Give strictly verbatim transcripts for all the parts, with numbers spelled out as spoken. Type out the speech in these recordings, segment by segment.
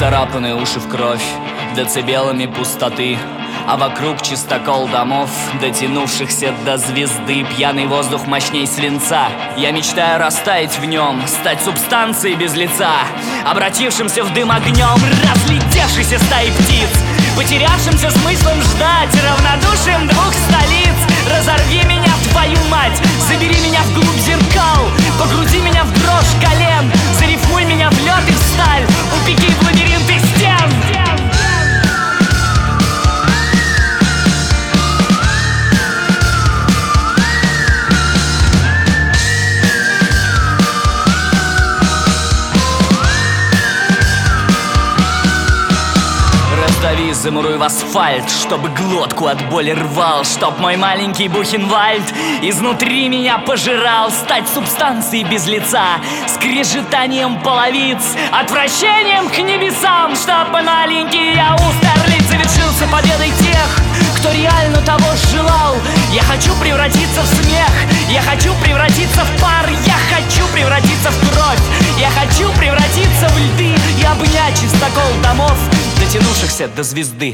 Исцарапанные уши в кровь, децибелами пустоты, а вокруг чистокол домов, дотянувшихся до звезды. Пьяный воздух мощней свинца. Я мечтаю растаять в нем, стать субстанцией без лица, обратившимся в дым огнем разлетевшейся стаи птиц, потерявшимся смыслом ждать, равнодушием двух столиц. Разорви меня, твою мать, забери меня вглубь зеркал, погрузи меня в дрожь колен, зарифмуй меня в лед и в сталь, упеки в лабиринты стен. Раздави, замуруй в асфальт, чтобы глотку от боли рвал, чтоб мой маленький Бухенвальд изнутри меня пожирал. Стать субстанцией без лица, скрежетанием половиц, отвращением к небесам, чтоб маленький Аустерлиц завершился победой тех, кто реально того желал. Я хочу превратиться в смех, я хочу превратиться в пар, я хочу превратиться в кровь, я хочу превратиться в льды и обнять чистокол домов, дотянувшихся до звезды.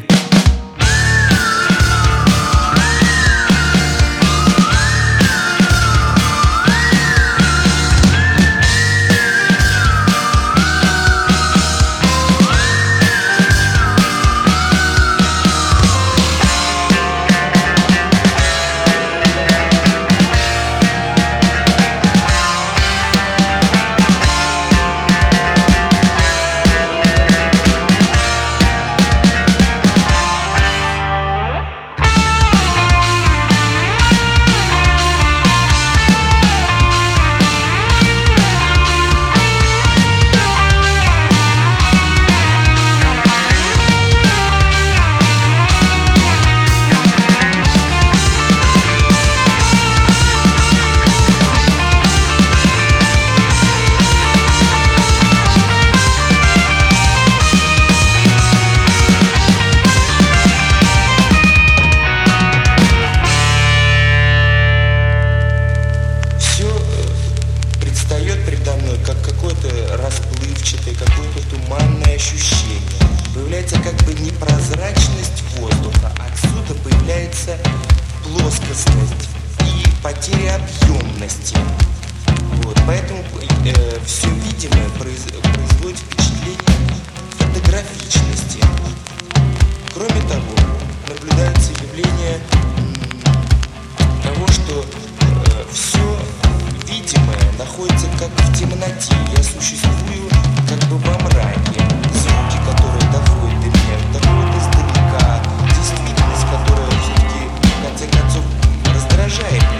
Как какое-то расплывчатое, какое-то туманное ощущение. Появляется как бы непрозрачность воздуха. Отсюда появляется плоскостность и потеря объемности. Вот. Поэтому э, все видимое произ, производит впечатление фотографичности. Кроме того, наблюдается явление м, того, что э, все видимое находится как в темноте. Я существую как бы во мраке. Звуки, которые доходят до меня, доходят издалека. Действительность, которая все-таки в конце концов раздражает меня.